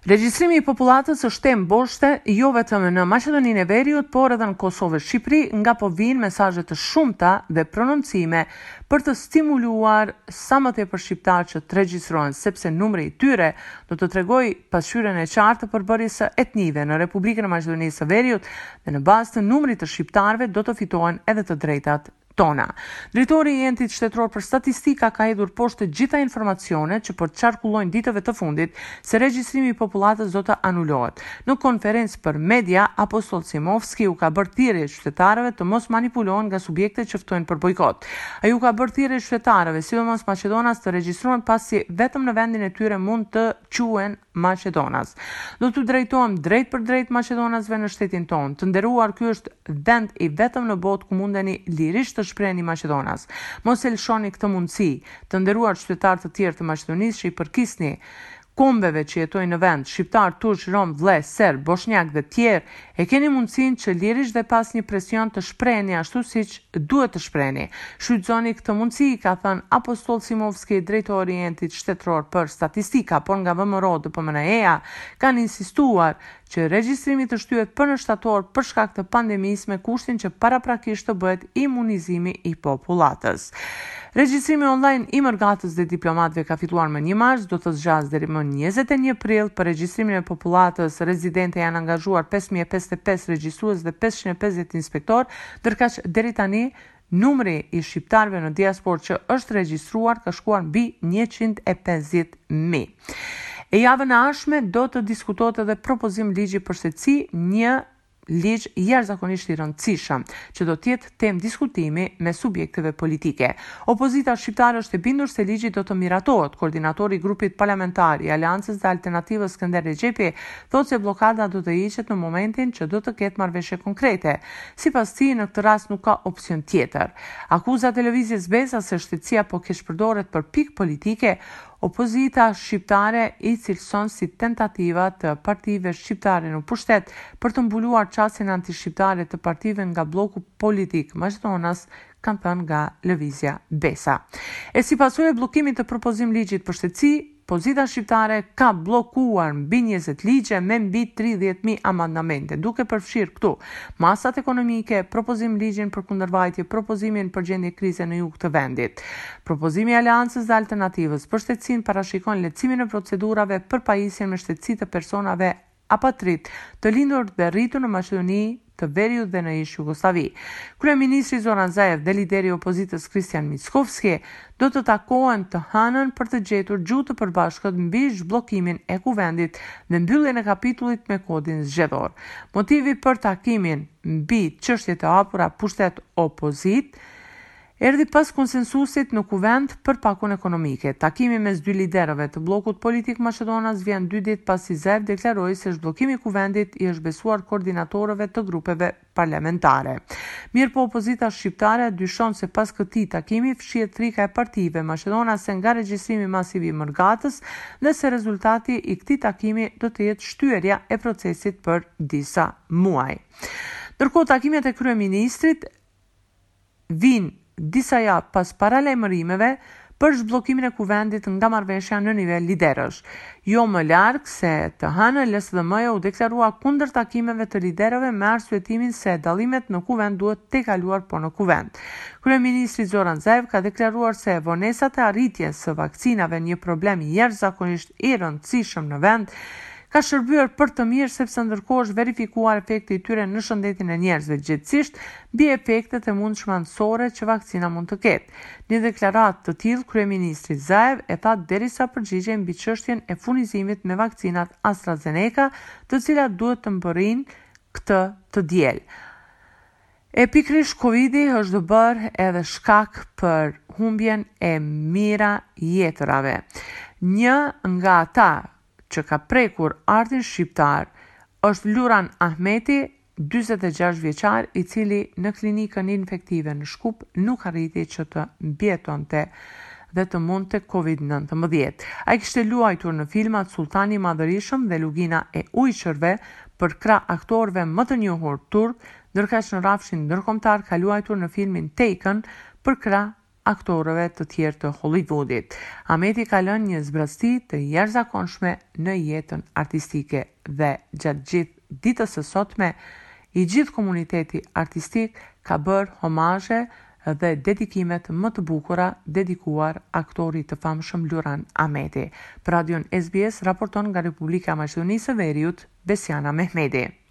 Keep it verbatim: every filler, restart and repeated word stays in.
Regjistrimi i popullatës është temë boshte jo vetëm në Maqedoninë e Veriut, por edhe në Kosovë e Shqipëri, nga po vijnë mesazhe të shumta dhe prononcime për të stimuluar sa më tepër shqiptarë që të regjistrohen, sepse numri i tyre do të tregojë pasqyrën e qartë të përbërjes së etnive në Republikën e Maqedonisë së Veriut dhe në bazë të numrit të shqiptarëve do të fitohen edhe të drejtat tona. Drejtori i Entit Shtetëror për Statistika ka hedhur poshtë të gjitha informacionet që po qarkullojnë ditëve të fundit se regjistrimi i popullatës do të anulohet. Në konferencë për media, Apostol Simovski u ka bërë thirrje qytetarëve të mos manipulohen nga subjektet që ftojnë për bojkot. Ai u ka bërë thirrje qytetarëve, sidomos Maqedonas, të regjistrohen pasi vetëm në vendin e tyre mund të quhen Maqedonas. Do të drejtohem drejt për drejt Maqedonasve në shtetin tonë. Të nderuar, ky është vend i vetëm në botë ku mundeni lirisht të shprehni Maqedonas. Mos e lëshoni këtë mundësi. Të nderuar qytetarë të tjerë të Maqedonisë që i përkisni kombeve që jetojnë në vend, shqiptar, turq, rom, vlles, serb, bosnjak dhe tjerë, e keni mundësinë që lirisht dhe pas një presion të shprehni ashtu siç duhet të shprehni. Shfrytëzoni këtë mundësi, ka thënë Apostol Simovski, drejtori i Entit Shtetëror për Statistika, por nga V M R O D P M N E-a kanë insistuar që regjistrimi të shtyhet për në shtator për shkak të pandemisë, me kushtin që paraprakisht të bëhet imunizimi i popullatës. Regjistrimi online i mërgatës dhe diplomatëve ka fituar më një mars, do të zgjas deri më njëzet e një prill. Për regjistrimin e popullatës rezidente janë angazhuar pesë mijë e pesëdhjetë e pesë regjistrues dhe pesëqind e pesëdhjetë inspektor, ndërkaq deri tani numri i shqiptarëve në diasporë që është regjistruar ka shkuar mbi njëqind e pesëdhjetë mijë. E javën e ardhshme do të diskutohet edhe propozim ligji për setësi, një ligj jashtëzakonisht i rëndësishëm që do të jetë temë diskutimi me subjekteve politike. Opozita shqiptare është e bindur se ligji do të miratohet. Koordinatori i grupit parlamentar i Aleancës dhe Alternativës Skënder Rexhepi thotë se bllokada do të hiqet në momentin që do të ketë marrëveshje konkrete. Sipas tij, në këtë rast nuk ka opsion tjetër. Akuza televizjes Besa se shtetësia po keq përdoret për pikë politike, opozita shqiptare i cilëson si tentativa të partive shqiptare në pushtet për të mbuluar çastin antishqiptare të partive nga bloku politik Maqedonas, kanë thënë nga lëvizja Besa. E si pasojë e bllokimit të propozim ligjit për shtetësi, opozita shqiptare ka bllokuar mbi njëzet ligje me mbi tridhjetë mijë amandamente, duke përfshirë këtu masat ekonomike, propozim ligjin për kundërvajtje, propozimin për gjendje krize në jug të vendit. Propozimi i Aleancës dhe Alternativës për shtetësinë parashikon lehtësimin e procedurave për pajisjen me shtetësi të personave apatrit të lindur dhe rritur në Maqedoni të Veriut dhe në ish Jugosllavi. Kryeministri Zoran Zaev dhe lideri i opozitës Kristian Mickovski do të takohen të hënën për të gjetur gjuhë të përbashkët mbi zhbllokimin e kuvendit dhe mbylljen e kapitullit me kodin zgjedhor. Motivi për takimin mbi çështjet e hapura pushtet opozit erdhi pas konsensusit në kuvend për pakun ekonomike. Takimi mes dy liderëve të bllokut politik Maqedonas vjen dy ditë pasi Zaev deklaroi se zhbllokimi i kuvendit i është besuar koordinatorëve të grupeve parlamentare. Mirë po, opozita shqiptare dyshon se pas këtij takimi fshihet frika e partive maqedonase nga regjistrimi masiv i mërgatës dhe se rezultati i këtij takimi do të jetë shtyerja e procesit për disa muaj. Ndërkohë, takimet e kryeministrit vinë disa javë pas paralajmërimeve për zhbllokimin e kuvendit nga marrëveshja në nivel liderësh. Jo më larg se të hënë L S D M-ja u deklarua kundër takimeve të liderëve me arsyetimin se dallimet në kuvend duhet të kaluar po në kuvend. Kryeministri Zoran Zaev ka deklaruar se vonesat e arritjes së vakcinave, një problem jashtëzakonisht i rëndësishëm në vend, ka shërbyer për të mirë sepse ndërkohë është verifikuar efekti i tyre në shëndetin e njerëzve, gjithsesi mbi efektet e mundshme anësore që vakcina mund të ketë. Në deklaratë të tillë, kryeministri Zaev e tha derisa përgjigjej mbi çështjen e furnizimit me vakcinat AstraZeneca, të cilat duhet të mbërrijnë këtë të diel. E pikërisht Covidi është bërë edhe shkak për humbjen e mijëra jetërave. Një nga ata që ka prekur artin shqiptar është Luran Ahmeti, dyzet e gjashtë vjeçar, i cili në klinikën infektive në Shkup nuk arriti që të mbijetonte dhe të mundte kovid nëntëmbëdhjetë. Ai kishte luajtur në filmat Sultani i Madhërisëm dhe Lugina e Ujqërve për krah aktorëve më të njohur turk, ndërkaq në rafshin ndërkombëtar ka luajtur në filmin Taken për krah aktorëve të tjerë të Hollywoodit. Ahmeti ka lënë një zbrasti të jashtëzakonshme në jetën artistike dhe gjatë gjithë ditës së sotme i gjithë komuniteti artistik ka bërë homazhe dhe dedikimet më të bukura dedikuar aktorit të famshëm Luran Ahmeti. Për Radion S B S raporton nga Republika e Maqedonisë së Veriut, Besiana Mehmeti.